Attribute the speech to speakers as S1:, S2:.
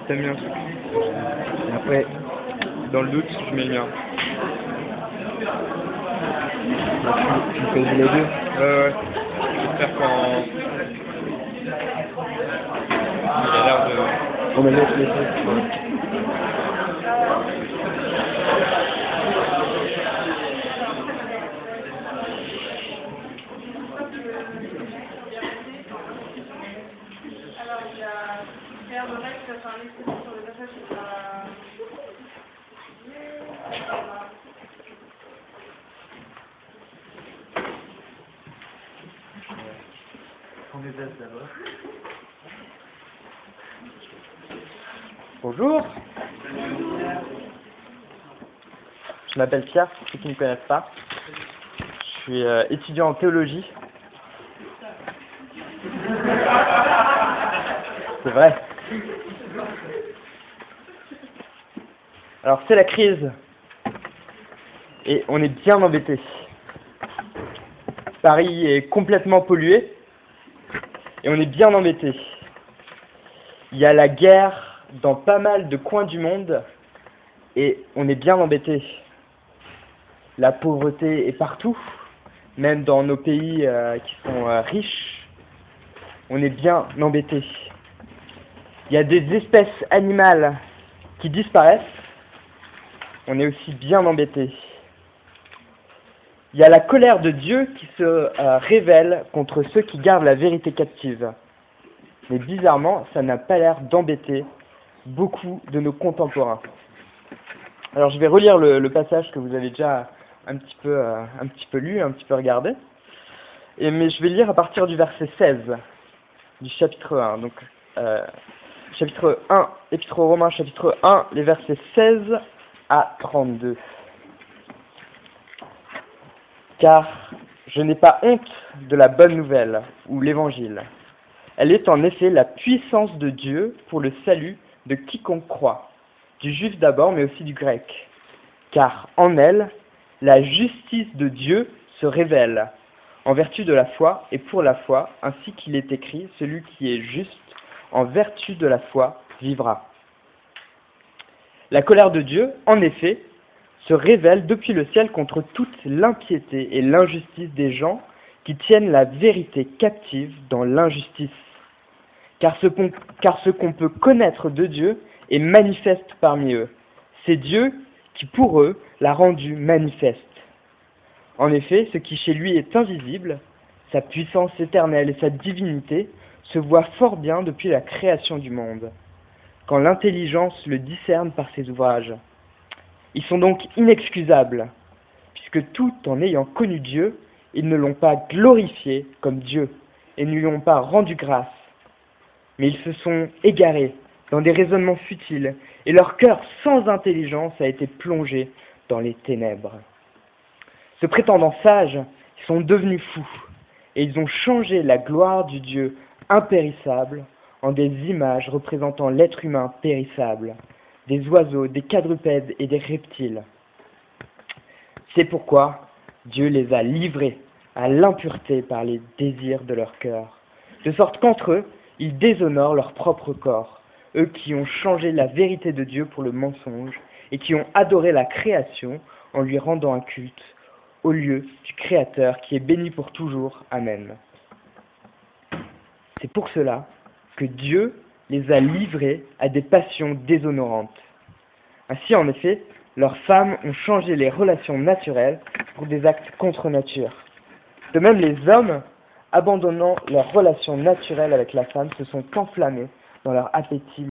S1: t'aimes bien. Et après, dans le doute, je mets le mien.
S2: Tu fais les deux.
S1: Ouais. J'espère quand... Il a l'air de...
S2: On va mettre les deux.
S3: Alors, il a Père Lorette qui va faire un exposé sur le passage de la...
S1: On les aide d'abord.
S2: Bonjour. Je m'appelle Pierre, pour ceux qui ne me connaissent pas. Je suis étudiant en théologie. C'est vrai. Alors c'est la crise. Et on est bien embêté. Paris est complètement pollué. Et on est bien embêté. Il y a la guerre dans pas mal de coins du monde. Et on est bien embêté. La pauvreté est partout. Même dans nos pays qui sont riches. On est bien embêté. Il y a des espèces animales qui disparaissent. On est aussi bien embêté. Il y a la colère de Dieu qui se révèle contre ceux qui gardent la vérité captive. Mais bizarrement, ça n'a pas l'air d'embêter beaucoup de nos contemporains. Alors je vais relire le passage que vous avez déjà un petit peu lu, un petit peu regardé. Mais je vais lire à partir du verset 16 du chapitre 1. Donc, chapitre 1, Épître aux Romains, chapitre 1, les versets 16 à 32. Car je n'ai pas honte de la bonne nouvelle, ou l'évangile. Elle est en effet la puissance de Dieu pour le salut de quiconque croit, du juif d'abord, mais aussi du grec. Car en elle, la justice de Dieu se révèle, en vertu de la foi et pour la foi, ainsi qu'il est écrit, celui qui est juste, en vertu de la foi, vivra. La colère de Dieu, en effet, se révèle depuis le ciel contre toute l'impiété et l'injustice des gens qui tiennent la vérité captive dans l'injustice. Car ce qu'on peut connaître de Dieu est manifeste parmi eux. C'est Dieu qui, pour eux, l'a rendu manifeste. En effet, ce qui chez lui est invisible, sa puissance éternelle et sa divinité, se voient fort bien depuis la création du monde, quand l'intelligence le discerne par ses ouvrages. Ils sont donc inexcusables, puisque tout en ayant connu Dieu, ils ne l'ont pas glorifié comme Dieu, et ne lui ont pas rendu grâce. Mais ils se sont égarés dans des raisonnements futiles, et leur cœur sans intelligence a été plongé dans les ténèbres. Se prétendant sages, ils sont devenus fous, et ils ont changé la gloire du Dieu impérissable en des images représentant l'être humain périssable, des oiseaux, des quadrupèdes et des reptiles. C'est pourquoi Dieu les a livrés à l'impureté par les désirs de leur cœur, de sorte qu'entre eux, ils déshonorent leur propre corps, eux qui ont changé la vérité de Dieu pour le mensonge et qui ont adoré la création en lui rendant un culte au lieu du Créateur qui est béni pour toujours. Amen. C'est pour cela que Dieu les a livrés à des passions déshonorantes. Ainsi, en effet, leurs femmes ont changé les relations naturelles pour des actes contre nature. De même, les hommes, abandonnant leurs relations naturelles avec la femme, se sont enflammés dans leur appétit